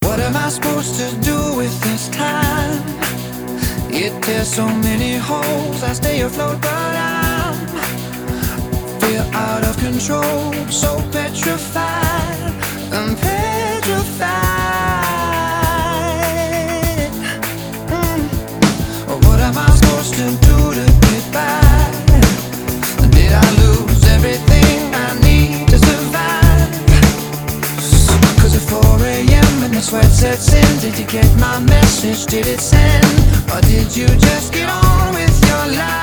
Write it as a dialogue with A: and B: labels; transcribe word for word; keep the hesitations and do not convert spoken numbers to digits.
A: What am I supposed to do with this time? It tears so many holes. I stay afloat, but I'm feel out of control, so petrified. I'm petrified. mm. What am I supposed to do to get by? Did I lose everything I need to survive? Cause at four a m and the sweat sets in, did you get my message? Did it send? Or did you just get on with your life?